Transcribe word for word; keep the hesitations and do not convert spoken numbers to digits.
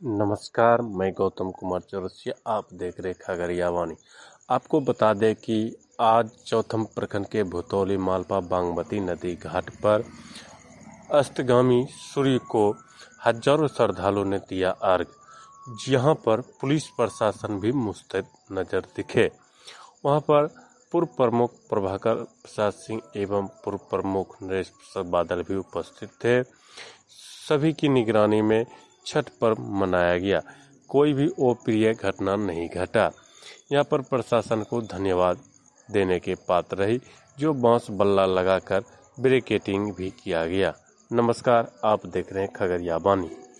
नमस्कार, मैं गौतम कुमार चौरसिया। आप देख रहे खगड़िया वाणी। आपको बता दें कि आज चौथम प्रखंड के भुतौली मालपा बागमती नदी घाट पर अस्तगामी सूर्य को हजारों श्रद्धालुओं ने दिया अर्घ्य। यहाँ पर पुलिस प्रशासन भी मुस्तैद नजर दिखे। वहाँ पर पूर्व प्रमुख प्रभाकर प्रसाद सिंह एवं पूर्व प्रमुख नरेश प्रसाद बादल भी उपस्थित थे। सभी की निगरानी में छठ पर्व मनाया गया। कोई भी अप्रिय घटना नहीं घटा। यहाँ पर प्रशासन को धन्यवाद देने के पात्र रही, जो बांस बल्ला लगाकर बैरिकेडिंग भी किया गया। नमस्कार, आप देख रहे हैं खगड़िया वाणी।